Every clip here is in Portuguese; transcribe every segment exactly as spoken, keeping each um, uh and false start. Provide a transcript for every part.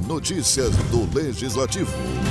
Notícias do Legislativo.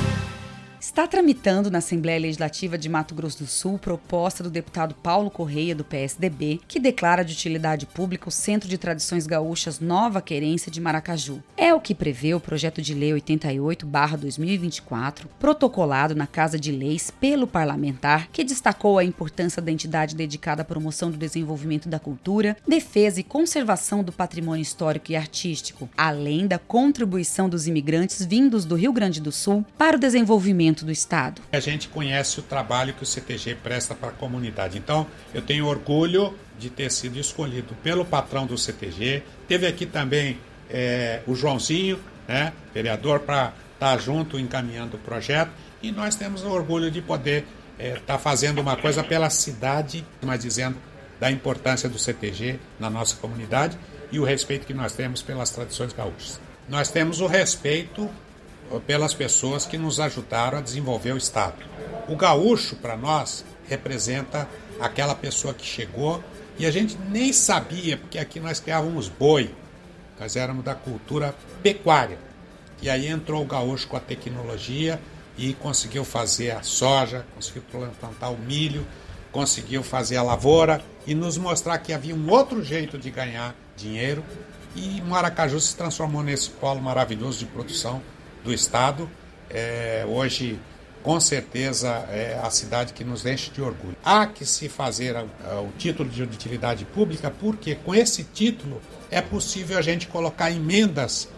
Está tramitando na Assembleia Legislativa de Mato Grosso do Sul proposta do deputado Paulo Correia, do P S D B, que declara de utilidade pública o Centro de Tradições Gaúchas Nova Querência de Maracaju. É o que prevê o projeto de lei oitenta e oito barra dois mil e vinte e quatro, protocolado na Casa de Leis pelo parlamentar, que destacou a importância da entidade dedicada à promoção do desenvolvimento da cultura, defesa e conservação do patrimônio histórico e artístico, além da contribuição dos imigrantes vindos do Rio Grande do Sul para o desenvolvimento do Estado. A gente conhece o trabalho que o C T G presta para a comunidade. Então, eu tenho orgulho de ter sido escolhido pelo patrão do C T G. Teve aqui também é, o Joãozinho, né, vereador, para estar junto encaminhando o projeto. E nós temos o orgulho de poder estar é, tá fazendo uma coisa pela cidade, mas dizendo da importância do C T G na nossa comunidade e o respeito que nós temos pelas tradições gaúchas. Nós temos o respeito pelas pessoas que nos ajudaram a desenvolver o Estado. O gaúcho, para nós, representa aquela pessoa que chegou e a gente nem sabia, porque aqui nós criávamos boi, nós éramos da cultura pecuária. E aí entrou o gaúcho com a tecnologia e conseguiu fazer a soja, conseguiu plantar o milho, conseguiu fazer a lavoura e nos mostrar que havia um outro jeito de ganhar dinheiro. E Maracaju se transformou nesse polo maravilhoso de produção do Estado. É, hoje, com certeza, é a cidade que nos enche de orgulho. Há que se fazer a, a, o título de utilidade pública, porque com esse título é possível a gente colocar emendas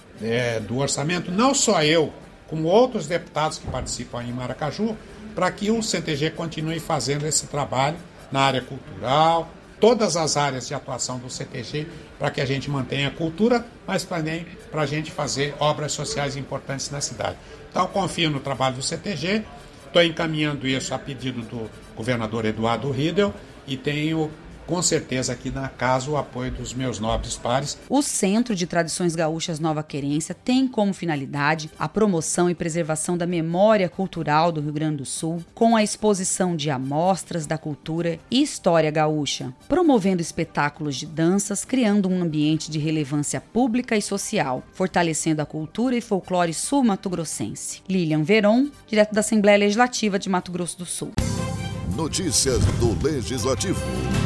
é, do orçamento, não só eu, como outros deputados que participam em Maracaju, para que o C T G continue fazendo esse trabalho na área cultural, todas as áreas de atuação do C T G, para que a gente mantenha a cultura, mas também para a gente fazer obras sociais importantes na cidade. Então, confio no trabalho do C T G, estou encaminhando isso a pedido do governador Eduardo Riedel e tenho, com certeza, aqui na casa o apoio dos meus nobres pares. O Centro de Tradições Gaúchas Nova Querência tem como finalidade a promoção e preservação da memória cultural do Rio Grande do Sul, com a exposição de amostras da cultura e história gaúcha, promovendo espetáculos de danças, criando um ambiente de relevância pública e social, fortalecendo a cultura e folclore sul-mato-grossense. Lilian Veron, direto da Assembleia Legislativa de Mato Grosso do Sul. Notícias do Legislativo.